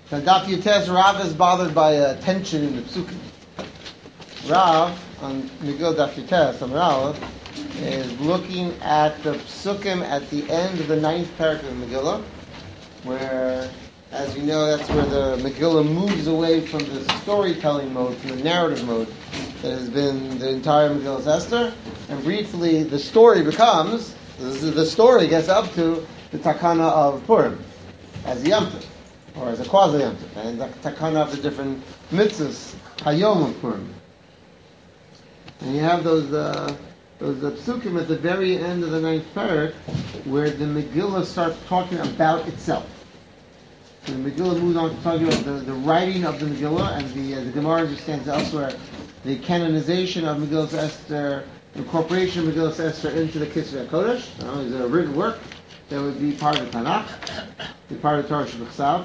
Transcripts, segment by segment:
Now, Daf Yutes, Rav is bothered by a tension in the psukim. Rav, on Megillah Daf Yutes, on Rav, is looking at the psukim at the end of the 9th parak of Megillah, where, as you know, that's where the Megillah moves away from the storytelling mode to the narrative mode that has been the entire Megillah Esther. And briefly, the story becomes, the story gets up to the takana of Purim, as the Yom Tov, or as a quasi Yom Tov, and the takana of the different mitzvahs, Hayom of Purim. And you have those psukim at the very end of the 9th parak, where the Megillah starts talking about itself. So the Megillah moves on to talk about the writing of the Megillah, and the Gemara understands elsewhere the canonization of Megillah Esther, incorporation of Megillah Esther into the Kisvei HaKodesh. It's a written work that would be part of the Tanakh, be part of the Torah Shebechsav.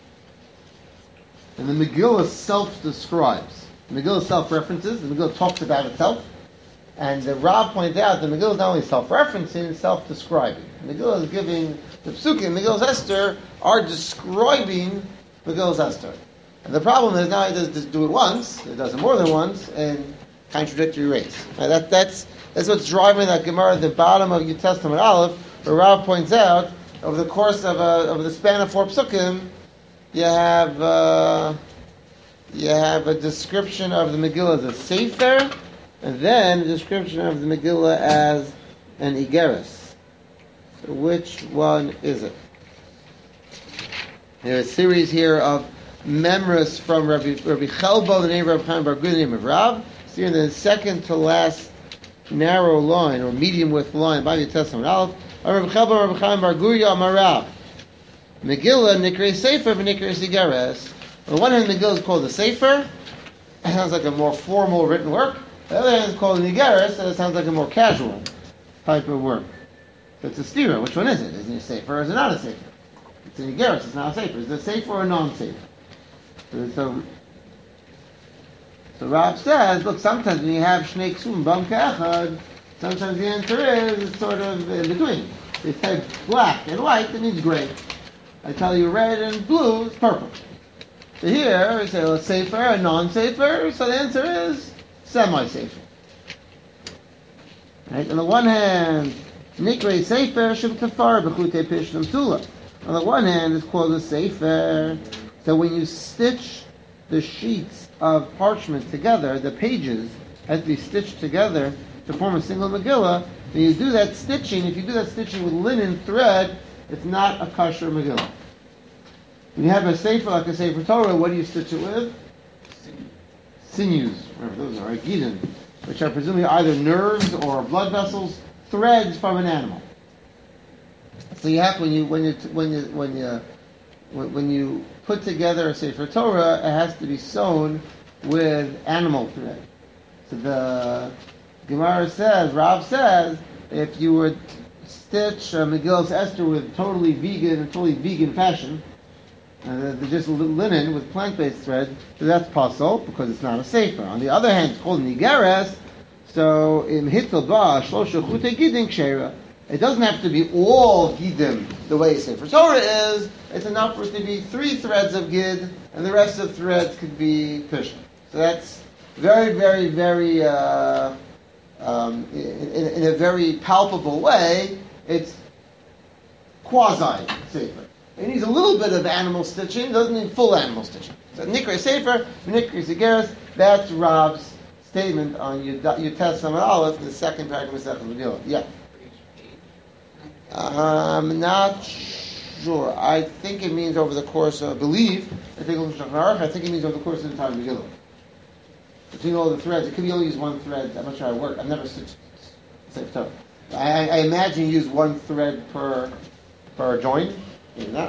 And the Megillah self-describes. The Megillah self-references. The Megillah talks about itself. And the Rav pointed out the Megillah is not only self-referencing, it's self-describing. The Megillah is giving the Psukim, Megillah Esther, are describing Megillah Esther. And the problem is now he does do it once, he does it more than once, in contradictory ways. Right? That's what's driving that Gemara at the bottom of Yud Testament Aleph, where Rav points out, over the course of the span of 4 Psukim, you have a description of the Megillah as a Sefer, and then a description of the Megillah as an Igeris. So which one is it? There's a series here of memories from Rabbi Chelbo, the name of Rabbi Chaim Bar Gud, the name of Rav. So here in the second to last narrow line, or medium width line, by the Testament Aleph, Rabbi Chelbo, Rabbi Chaim Bar Gurya, Amar Rav. Megillah, Nikrei Sefer, V'Nikrei Igeris. On the one hand, Megillah is called a Sefer. It sounds like a more formal written work. On the other hand, it's called an Igeris, and it sounds like a more casual type of work. So it's a stira. Which one is it? Is it a Sefer or is it not a Sefer? It's an Igeris, it's not a Sefer. Is it a Sefer or a non-Sefer? So Rav says, look, sometimes when you have Shnei Ksum, Bam Ka'echad, sometimes the answer is it's sort of in between. They say black and white, that means gray. I tell you red and blue, it's purple. So here, we say, well, Sefer, a non-Sefer, so the answer is semi-Sefer. Right? On the one hand, Nikrei Sefer Shem Kafar B'chutei Pishlam Tula. On the one hand, it's called a Sefer. So when you stitch the sheets of parchment together, the pages have to be stitched together to form a single Megillah. When you do that stitching, if you do that stitching with linen thread, it's not a kosher Megillah. When you have a Sefer like a Sefer Torah, what do you stitch it with? Sinews. Remember, those are gidin, which are presumably either nerves or blood vessels, threads from an animal. So you have when you put together a Sefer Torah, it has to be sewn with animal thread. So the Gemara says, Rav says, if you would stitch Megillah Esther with totally vegan fashion, just linen with plant-based thread, so that's possible because it's not a Sefer. On the other hand, it's called an Igeres, so in Hitzel Ba, Shlosha Chutei Gidin Kshera, it doesn't have to be all Gidim the way Sefer Torah is. It's enough for it to be 3 threads of Gid, and the rest of the threads could be Pishon. So that's very, very, very, in a very palpable way, it's quasi-Sefer. It needs a little bit of animal stitching, doesn't need full animal stitching. So Nikrei Sefer, Nikrei Igeris, that's Rav's statement on Yud Testament Aleph, the second paragraph of Masechet Megillah. Yeah. I'm not sure. I think it means over the course of, I think it means over the course of the entire Megillah. Between all the threads, it could be only use one thread. I'm not sure how it works. I've never stitched Sefer Torah. I imagine you use one thread per joint. Maybe not.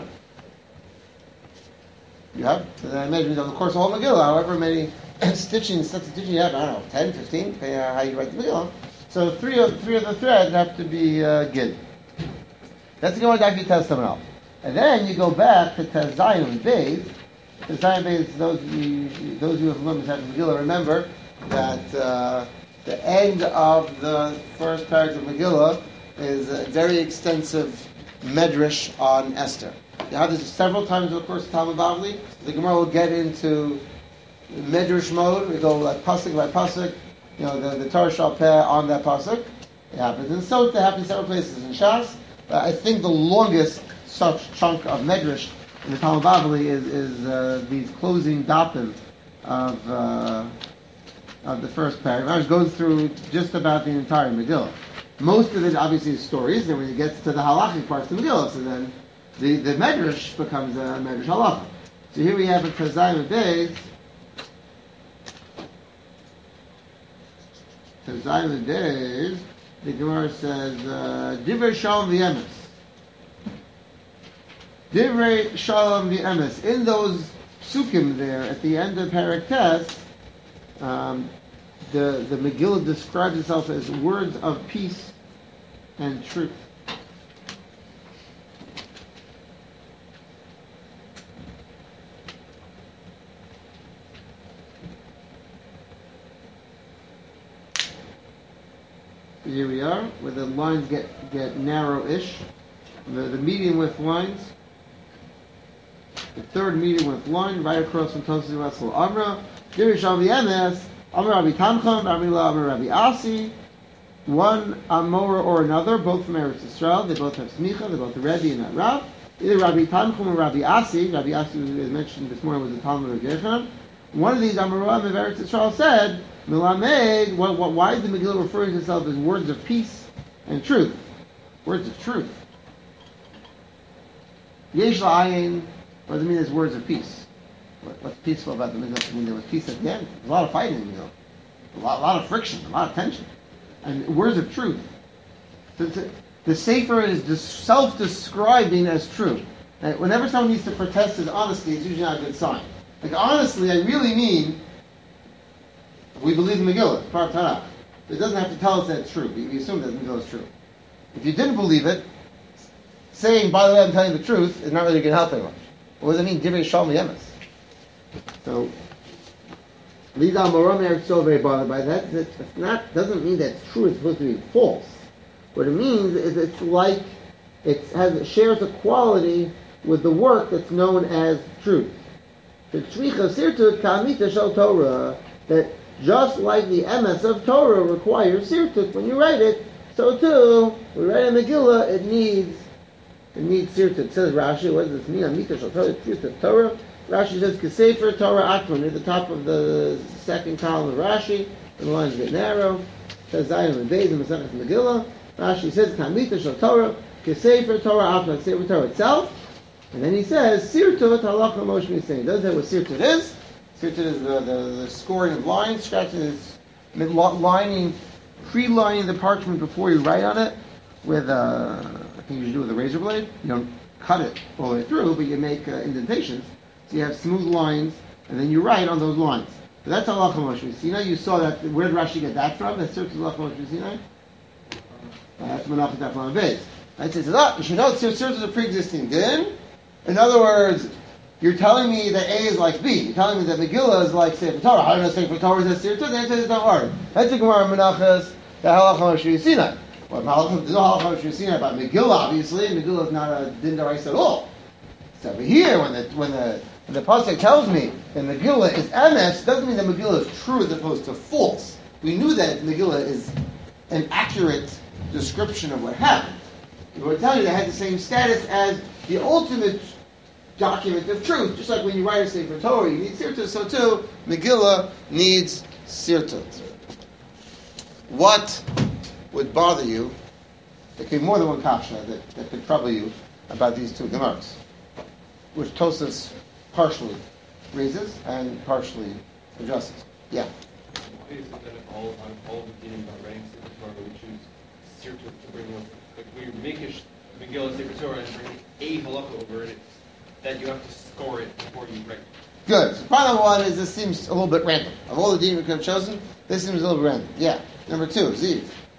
You have? So then I imagine on the course of all Megillah, however many sets of stitching you have, I don't know, 10, 15, depending on how you write the Megillah. So three of the threads have to be Gid. That's the Gemara Daf Testament Aleph. And then you go back to Tez Zayin Beis. Tez Zayin Beis, those of you who have learned Masechet Megillah, remember that the end of the first paragraph of Megillah is a very extensive medrash on Esther. You have this several times in the course of Talmud Bavli. The Gemara will get into Medrash mode. We go like pasuk by pasuk. The Torah shall peh on that pasuk. It happens in Sota. It happens several places in Shas. But I think the longest such chunk of Medrash in the Talmud Bavli is these closing dapim of the first paragraph. It goes through just about the entire Megillah. Most of it obviously is stories, and when it gets to the halachic parts of the Megillah, so then the Medrash becomes a Medrash halacha. So here we have a Tazayim Beis. Tazayim Beis, the Gemara says, Divrei Shalom V'Emes. Divrei Shalom V'Emes. In those psukim there, at the end of Perek Tes, the Megillah describes itself as words of peace and truth. Here we are, where the lines get narrow-ish. The medium width lines. The third medium width line, right across from Tosis Russell Amra. Divrei Shalom V'Emes. Amar Rabbi Tamchon, Amar Rabbi Asi. One Amora or another, both from Eretz Yisrael. They both have smicha. They both are Rebbe and not Rav. Either Rabbi Tamchon or Rabbi Asi. Rabbi Asi, as mentioned this morning, was the Talmud of Yechon. One of these Amoraim of Eretz Yisrael said, Milamed, why is the Megillah referring to itself as words of peace and truth? Words of truth. Yesh la'ayin, what does it mean as words of peace? What's peaceful about the Megillah? I mean, there was peace at the end. There's a lot of fighting in the Megillah. A lot of friction, a lot of tension. And words of truth. The Sefer is self-describing as true. And whenever someone needs to protest his honesty, it's usually not a good sign. Like, honestly, I really mean, we believe in Megillah, part of Tanakh. It doesn't have to tell us that it's true. We assume that Megillah is true. If you didn't believe it, saying, by the way, I'm telling you the truth, is not really going to help anyone. What does it mean? Divrei Shalom V'Emes. So, these Amoraim are so very bothered by that. That doesn't mean that true is supposed to be false. What it means is it's like it shares a quality with the work that's known as truth. That just like the emes of Torah requires sirtut when you write it, so too, when we write a Megillah, it needs sirtut. It says Rashi, what does this mean? Amita shel Torah, truth of Torah. Rashi says Kesefer Torah Atman, near the top of the second column of Rashi, and the lines get narrow. It says Zayim and Beis in Masechet Megillah. Rashi says Kamita shel Torah, Kesefer Torah Atman, Kesefer Torah itself. And then he says, Sirtut halacha Moshe Missing. He doesn't say what Sirtut is. Sirtut is the scoring of lines, scratching this, pre-lining the parchment before you write on it with, I think you should do with a razor blade. You don't cut it all the way through, but you make indentations. So you have smooth lines, and then you write on those lines. So that's halacha Moshe Sinai. You saw that. Where did Rashi get that from? That's Sirtut halacha Moshe Sinai. That's Menachem Teflon Beis. I says, you should know Sirtut is a pre-existing din. In other words, you're telling me that A is like B. You're telling me that Megillah is like Sefer Torah. I don't know Sefer Torah is a Sirtut. The answer is don't worry. That's the Gemara Menachos, the halacha Moshe Sinai. Well, there's no halacha Moshe Sinai about Megillah, obviously. Megillah is not a din d'oraisa at all. So over here, when the pasuk tells me that Megillah is emes, it doesn't mean that Megillah is true as opposed to false. We knew that Megillah is an accurate description of what happened. It would tell you that it had the same status as the ultimate document of truth. Just like when you write a Sefer Torah, you need sirtut, so too, Megillah needs sirtut. What would bother you? There could be more than one kasha that could trouble you about these two Gemaras, which Tosas partially raises and partially addresses. Yeah? Why is it that all the dinim about writing Sefer Torah we choose sirtut to bring over? Like we make a Megillah Sefer Torah and bring a halakha over it, that you have to score it before you write. Good. So final one is this seems a little bit random. Of all the dinim we could have chosen, this seems a little bit random. Yeah. Number 2, Ziv.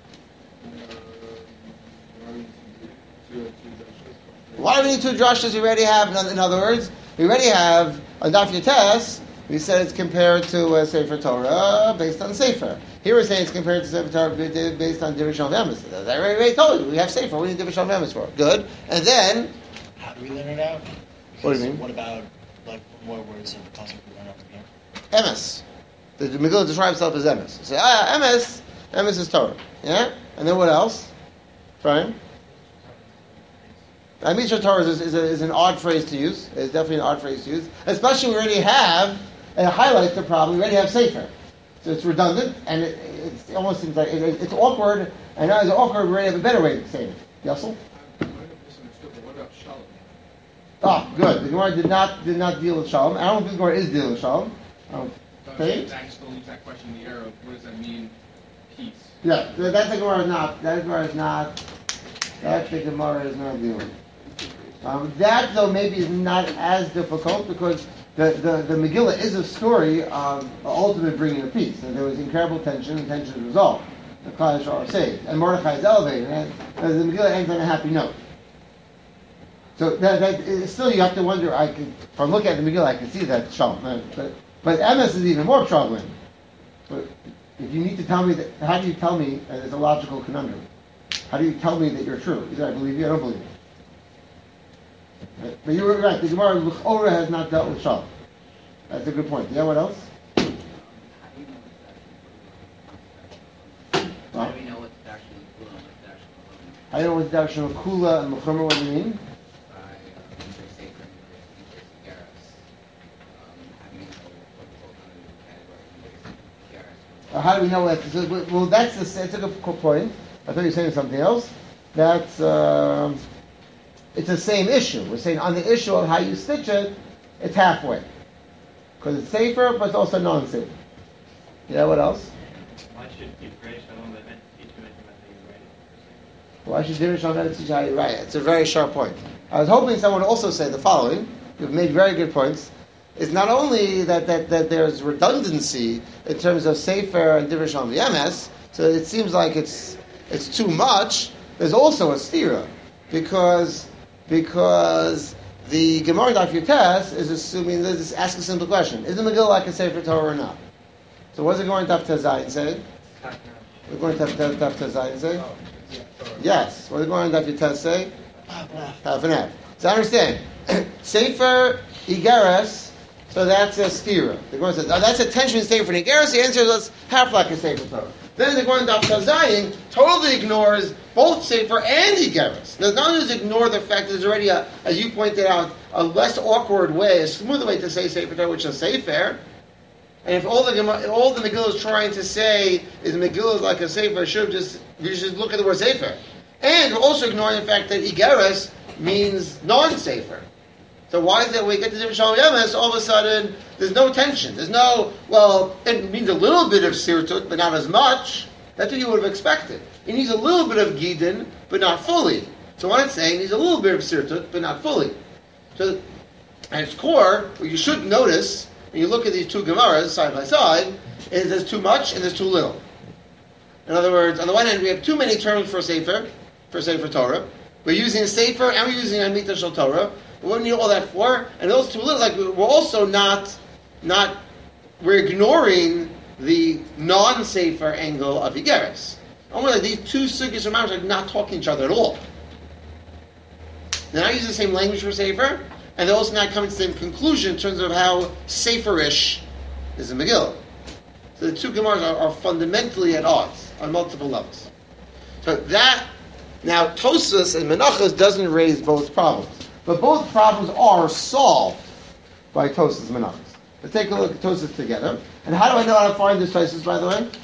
Why do we need 2 drashas? We already have, in other words, we already have a Daf Yotes. We said it's compared to Sefer Torah based on Sefer. Here we're saying it's compared to Sefer Torah based on Divrei Shalom V'Emes. I already told you, we have Sefer, we need Divrei Shalom V'Emes for it. Good. And then, do we learn it out? What do you mean? What about, like, more words of the concept we learn out from here? Emes. The Megillah describes itself as Emes. Say, Emes is Torah. Yeah? And then what else? Brian? Mishra Torah is an odd phrase to use. It's definitely an odd phrase to use. Especially we already have, and it highlights the problem, we already have Sefer. So it's redundant, and it almost seems like it's awkward, and now it's awkward, we already have a better way to say it. Yessel? I might have misunderstood, but what about Shalom? Ah, good. The Gemara did not deal with Shalom. I don't think the Gemara is dealing with Shalom. Okay? That still leaves that question in the air of what does that mean, peace? Yeah, that the Gemara is not. That the Gemara is not dealing. That though maybe is not as difficult because the Megillah is a story of ultimate bringing of peace. And there was incredible tension, and tension is resolved. The Klal Yisrael are saved, and Mordechai is elevated, and the Megillah ends on a happy note. So that still you have to wonder. If I look at the Megillah, I can see that Shalom. But Emes is even more troubling. But if you need to tell me that, how do you tell me? And it's a logical conundrum. How do you tell me that you're true? Either I believe you, or I don't believe you. Right? But you were right. The Gemara L'chora has not dealt with Shalom. That's a good point. Yeah. What else? How do we know what's actually Kula and what's actually Mechumra? How do you know what's the actual Kula and Mechumra? What do you mean? By Inter Sefer and Inter Segeras. How do we know what falls under the category of Inter Segeras? How do we know that? Well, that's a good point. I thought you were saying something else. That's it's the same issue. We're saying on the issue of how you stitch it, it's halfway because it's safer, but it's also non-safe. Yeah. What else? Why should you pray Shalom that meant to teach you anything about how you write it? Why should Divrei Shalom teach how you write it? It's a very sharp point. I was hoping someone would also say the following. You've made very good points. Is not only that there's redundancy in terms of Sefer and Divrei Shalom VMS, so it seems like it's too much. There's also a stira because the Gemara Daf Yotes is assuming that it's asking a simple question: is the Megillah like a Sefer Torah or not? So what does the Gemara Daf Tezayin say? We're going to Daf Tezayin say? Yes. What does the Gemara Daf Yotes say? Half and half. So I understand. Sefer Igeres, so that's a stira. The Gemara says, that's a tension in Sefer and Igeres. The answer is half like a Sefer Torah. Then the Gemara Daf Tezayin totally ignores both Sefer and Igeres. Now, not only does it ignore the fact that there's already, as you pointed out, a less awkward way, a smoother way to say Sefer Torah, which is Sefer. And if all the Megillah is trying to say is Megillah is like a Sefer, we should just look at the word Sefer. And we're also ignoring the fact that Igeres means non-Sefer. So why is that when we get to Divrei Shalom Yemes, all of a sudden, there's no tension. There's no, it means a little bit of Sirtut, but not as much. That's what you would have expected. It needs a little bit of Gidin, but not fully. So what it's saying is a little bit of Sirtut, but not fully. So, at its core, what you should notice, when you look at these two Gemaras side by side, is there's too much and there's too little. In other words, on the one hand, we have too many terms for Sefer Torah. We're using Sefer and we're using Amita Shel Torah. But what do we need all that for? And those too little, like we're also we're ignoring the non-Sefer angle of Igeres. Almost like these two sugis or matters are not talking to each other at all. They're not using the same language for Sefer, and they're also not coming to the same conclusion in terms of how Sefer-ish is in Megillah. So the two Gemaras are fundamentally at odds on multiple levels. So that, now Tosfos and Menachos doesn't raise both problems. But both problems are solved by Tosfos and Menachos. Let's take a look at Tosfos together. And how do I know how to find this Tosfos, by the way?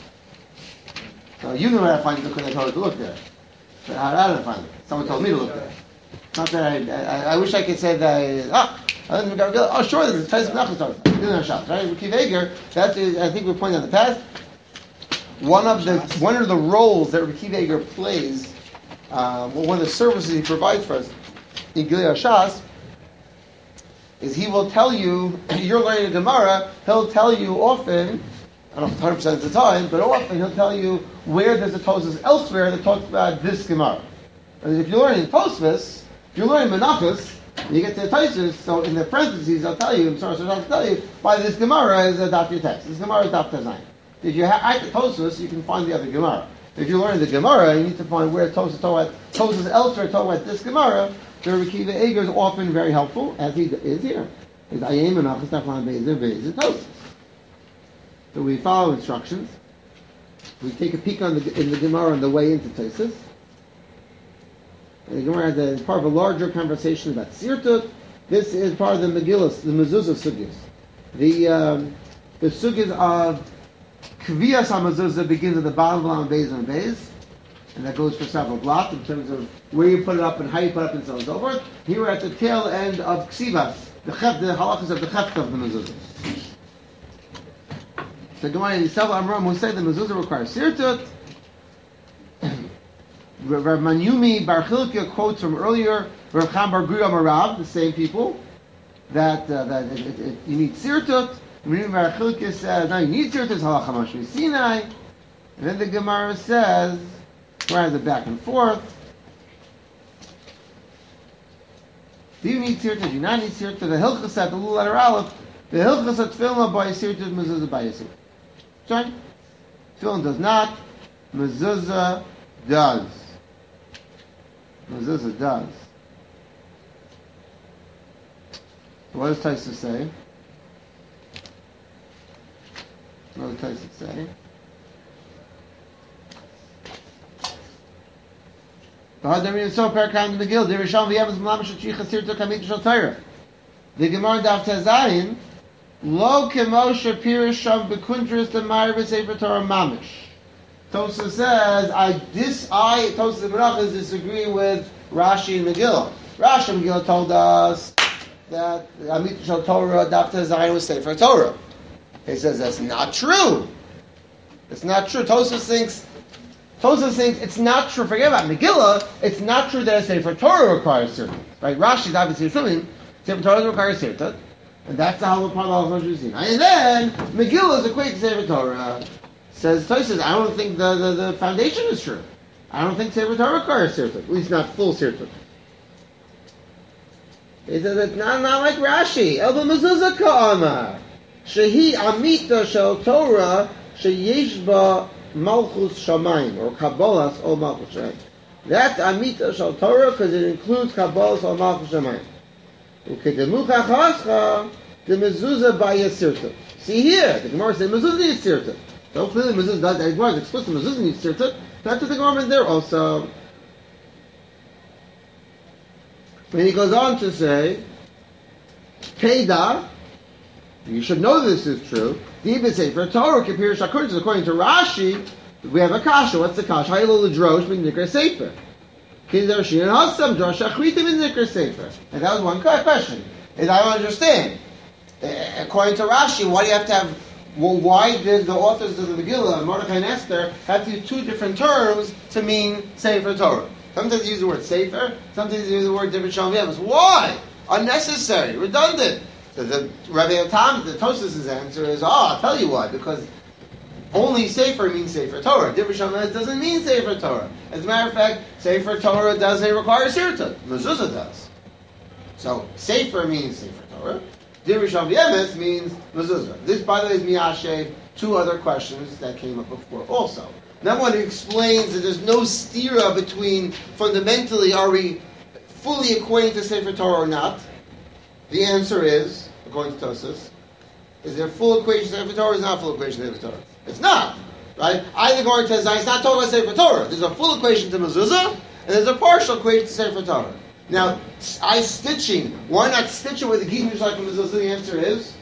You know how to find it because I told you to look there. But how did I find it? Someone told me to look there. Not that I wish I could say that sure, there's Tosfos and Menachos. Right? Kiveger, that is, I think we pointed out in the past. One of the roles that Kiveger plays, one of the services he provides for us in Gilei Hashas, is he will tell you, you're learning a Gemara, he'll tell you often, I don't know 100% of the time, but often he'll tell you where there's a Tosfos elsewhere that talks about this Gemara. And if you're learning Tosfos, if you're learning Menachos, and you get to the Tosfos, so in the parentheses I'll tell you, I'll tell you, why this Gemara is a Daf Yotes. This Gemara is Daf Tezayin. If you have the Tosfos, you can find the other Gemara. If you're learning the Gemara, you need to find where Tosfos elsewhere talk about this Gemara. the Rabbi Akiva Eger is often very helpful, as he is here. Is Ayim and Achas Taflan Bezer Bezer Tosis. So we follow instructions. We take a peek in the Gemara on the way into Tosis. And the Gemara has part of a larger conversation about Sirtut. This is part of the Megillah, the Mezuzah Sugyas. The Sugyas of Kviyas HaMezuzah begins at the bottom of Beis and Beis, and that goes for several blocks in terms of where you put it up and how you put it up and so on and so forth. Here we're at the tail end of Ksivas, the halachas of the Cheft of the Mezuzah. So Gemara in several Amram who say the Mezuzah requires Sirtut. Rav Manyumi Bar Chilkia quotes from earlier Rav Cham Bar Gura Marav, the same people, that you need Sirtut. Manyumi Bar Chilkia says, no, you need Sirtut, it's halacha mashmi Sinai. And then the Gemara says, where has it back and forth? Do you need Sirtut? Do you not need Sirtut? The Hilchas at the little letter Aleph, the Hilchas at Tefillah by Sirtut, Mezuzah by Yisir. Sorry? Tefillah does not, Mezuzah does. Mezuzah does. What does Taisa say? What does Taisa say? The Gemara Daf Tezayin Lo Kemoshe Pirish Sham Bekuntris the Marvis Sefer Torah Mamish. Tosa says, Tosa Menachos disagree with Rashi and Megillah. Rashi and Megillah told us that Amit Shal Torah Daf Tezayin was Sefer Torah. He says that's not true. It's not true. Tosa thinks it's not true. Forget about Megillah. It's not true that a Sefer Torah requires Sirtut. Right? Rashi is obviously assuming Sefer Torah requires Sirtut, and that's the whole part of Moshe Sinai. And then Megillah is equated to Sefer Torah. Says Tosas, I don't think the foundation is true. I don't think Sefer Torah requires Sirtut, at least not full Sirtut. He says it's not like Rashi. Elba Mezuzah Ka'amar. Shehi Amita Shel Torah Sheyesh Ba Malchus Shamayim, or Kabbalas or Malchus Shamayim. That's Amita Shel Torah because it includes Kabbalas or Malchus Shamayim. Ukedemucha Chascha, the Mezuzah by Sirtut. See here, the Gemara says Mezuzah needs Sirtut. So clearly Mezuzah does, the Gemara is explicit, Mezuzah needs Sirtut. That's what the Gemara is there also. When he goes on to say, Teda, you should know this is true. Diva Sefer Torah Kapir Shakur, according to Rashi, we have a kasha. What's the kasha? Haylo L'drosh min Nikra Sefer. Kinder Shin Hassam Drosh Achritim in Nikra Sefer. And that was one question. And I don't understand. According to Rashi, why do you have to have? Well, why did the authors of the Megillah, Mordechai and Esther, have to use two different terms to mean Sefer Torah? Sometimes they use the word Sefer, sometimes they use the word different Shalom Yemus. Why? Unnecessary, redundant. So the Rabbi Tom, the Tosas' answer is, I'll tell you why, because only Sefer means Sefer Torah. Different Shalom Yemus doesn't mean Sefer Torah. As a matter of fact, Sefer Torah doesn't require Sirtut. Mezuzah does. So Sefer means Sefer Torah. Divrei Shalom Yemes means mezuzah. This, by the way, is miyashev two other questions that came up before also. Number one, it explains that there's no stira between, fundamentally, are we fully acquainted to Sefer Torah or not? The answer is, according to Tosas, is there full equation to Sefer Torah or is not full equation to Sefer Torah? It's not. Right? Either Gemara says, it's not talking about Sefer Torah. There's a full equation to mezuzah, and there's a partial equation to Sefer Torah. Now, stitching. Why not stitch it with the Gittin like a mezuzah? The answer is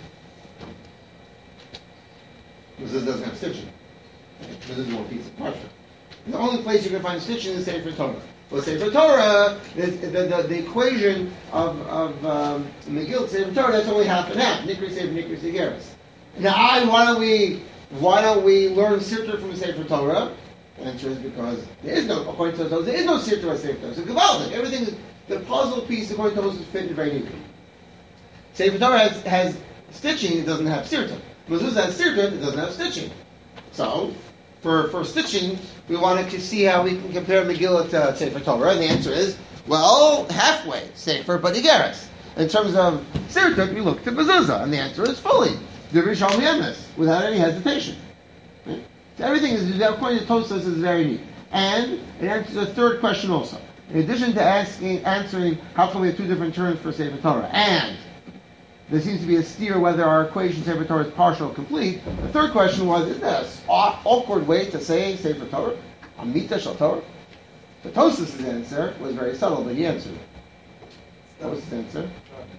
mezuzah doesn't have stitching. Mezuzah is one piece of parchment. The only place you can find stitching is Sefer Torah. For Sefer Torah, the equation of Megillah Sefer Torah, that's only half and half. Nikri Sefer, Nikri Segeris. Now, why don't we learn Sirtut from Sefer Torah? The answer is because there is no, according to those, there is no Sirtut by Sefer Torah. So Gavaldik, everything is, the puzzle piece according to those is fitted very neatly. Sefer Torah has stitching, it doesn't have Sirtut. Mezuzah has Sirtut, it doesn't have stitching. So, for stitching, we want to see how we can compare Megillah to Sefer Torah, and the answer is, well, halfway, Sefer, but Igeres. In terms of Sirtut, we look to Mezuzah, and the answer is fully. Divrei Shalom Yemes, without any hesitation. Right? So everything is, according to Tosas, is very neat. And it answers a third question also. In addition to answering how come we have two different terms for Sefer Torah, and there seems to be a steer whether our equation Sefer Torah is partial or complete, the third question was, is there an awkward way to say Sefer Torah? Amita Shal Torah? The Tosfos' answer was very subtle, but he answered it. What was his answer?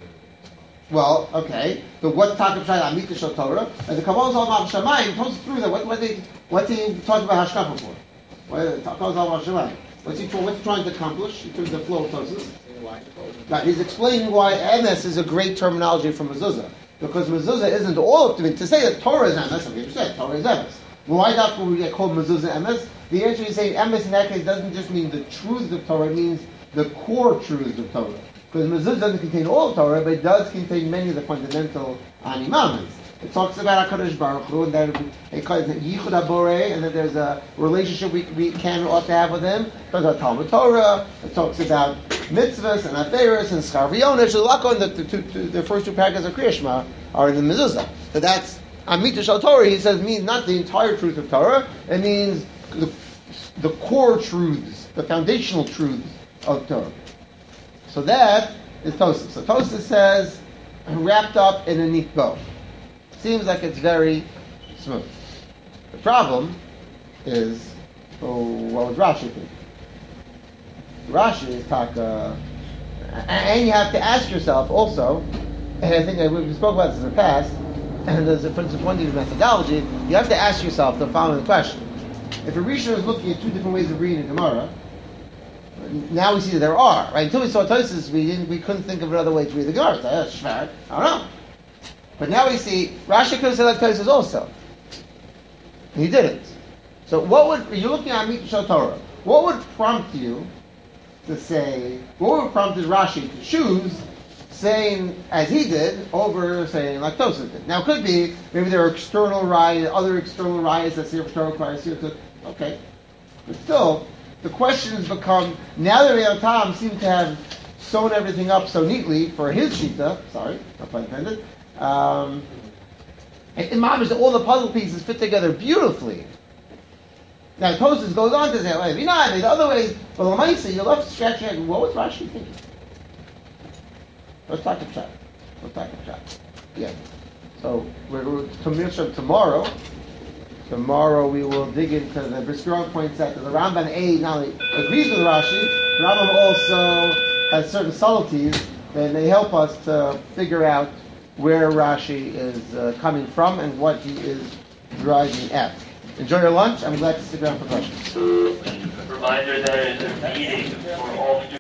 Well, okay. So what talk about Amita Shal Torah? And the Kabbalah's all about Shamayim. Tosfos through that. What's he talking about Hashkafa for? Kabbalah's all about Shamayim. What's he trying to accomplish in terms of flow of Tosfos? Right, he's explaining why MS is a great terminology for mezuzah. Because mezuzah isn't all of it. To say that Torah is MS, like you said, Torah is MS. Why not when we get called mezuzah MS? The answer is saying MS in that case doesn't just mean the truths of Torah, it means the core truths of Torah. Because mezuzah doesn't contain all of Torah, but it does contain many of the fundamental animamas. It talks about HaKadosh Baruch Hu, and that it calls it Yichud HaBorei, and that there's a relationship we can ought to have with him. It talks about Talmud Torah, it talks about mitzvahs and aferos and schar v'yonesh. The first two paragraphs of Kriya Shema are in the mezuzah. So that's Amita Shal Torah. He says means not the entire truth of Torah. It means the core truths, the foundational truths of Torah. So that is Tosfos. So Tosfos says wrapped up in a neat bow. Seems like it's very smooth. The problem is, what was Rashi thinking? Rashi is taka, and you have to ask yourself also, and I think we spoke about this in the past, and there's a point of methodology, you have to ask yourself the following question. If a Rishon is looking at two different ways of reading a Gemara, now we see that there are, right? Until we saw Tosfos, we couldn't think of another way to read the Gemara. That's shvar, I don't know. But now we see, Rashi could have said like Tosfos also. He didn't. So you're looking at Amita Shal Torah, what would prompt you to say, what would prompt Rashi to choose saying as he did over saying like Tosfos did? Now it could be, maybe there are other external riots that Sefer Torah requires you to, okay. But still, the questions become, now that Rav Tam seemed to have sewn everything up so neatly for his shita, sorry, no pun intended, in Mamish, all the puzzle pieces fit together beautifully. Now, Tosfos goes on to say, well, the other way, but Lamaisa, you'll have to scratch your head. What was Rashi thinking? Let's talk to Pshat. Yeah. So, we're tomorrow. Tomorrow we will dig into the Brisker points out that the Rambam not only agrees with Rashi, the Rambam also has certain subtleties that may help us to figure out where Rashi is coming from and what he is driving at. Enjoy your lunch. I'm glad to stick around for questions. Reminder that there is a meeting for all students.